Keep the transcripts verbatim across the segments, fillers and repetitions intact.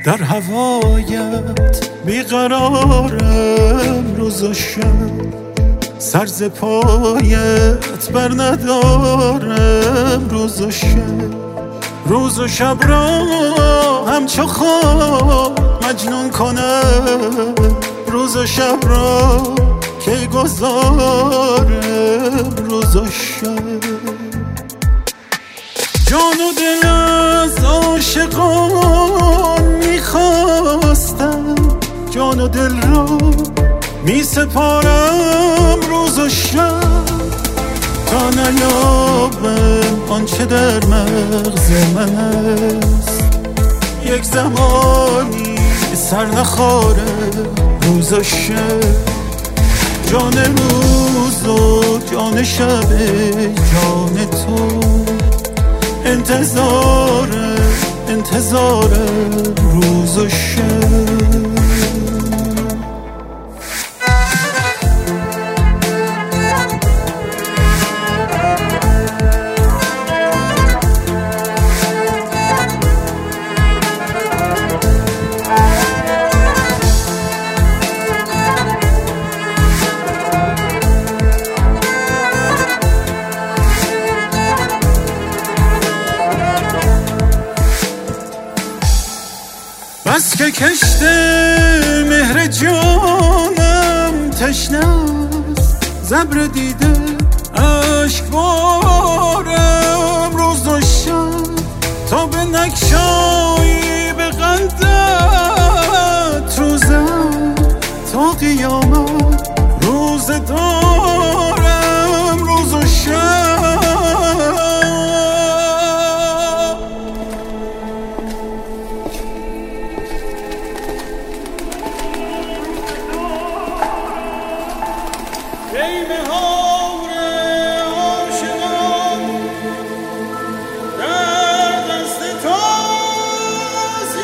در هوایت بیقرارم روز و شب، سر ز پایت بر ندارم روز و شب. روز و شب را همچو خواب مجنون کنم، روز و شب را کی گذارم روز و شب. جان و دل از عاشقان میخواستم، جان و دل را می سپارم روز و شب، تا نیابم آنچه در مغز من است. یک زمانی سر نخواره روز و شب، جان روز و جان شب جان تو، انتظار انتظار روز و شب. بس که کشته مهر جانم تشنه است، زبر دیده اشک بارم روز و شب، تا به نگشایی به قندت روزم، تا قیامت روز دارم روز و شب. ای مهار عاشقان در دست تاست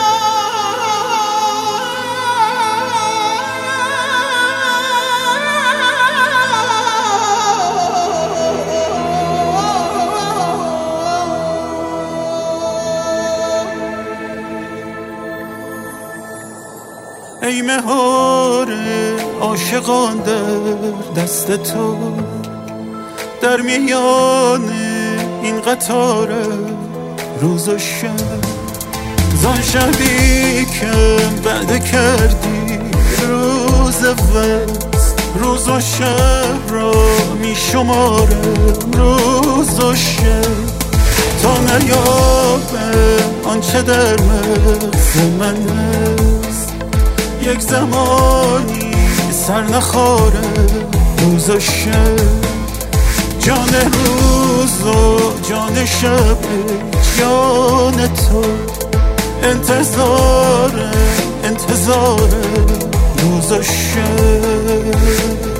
ای مهار عاشقان در دست تو، در میان این قطار روز و شب، زان شبی که بعد کردی روز وست، روز و شب را می شمارم روز و شب، تا نیابم آنچه در مغز من است. یک زمانی سر نخواره روز و شب، جان روز و جان شب جان تو، انتظار انتظار روز و شب.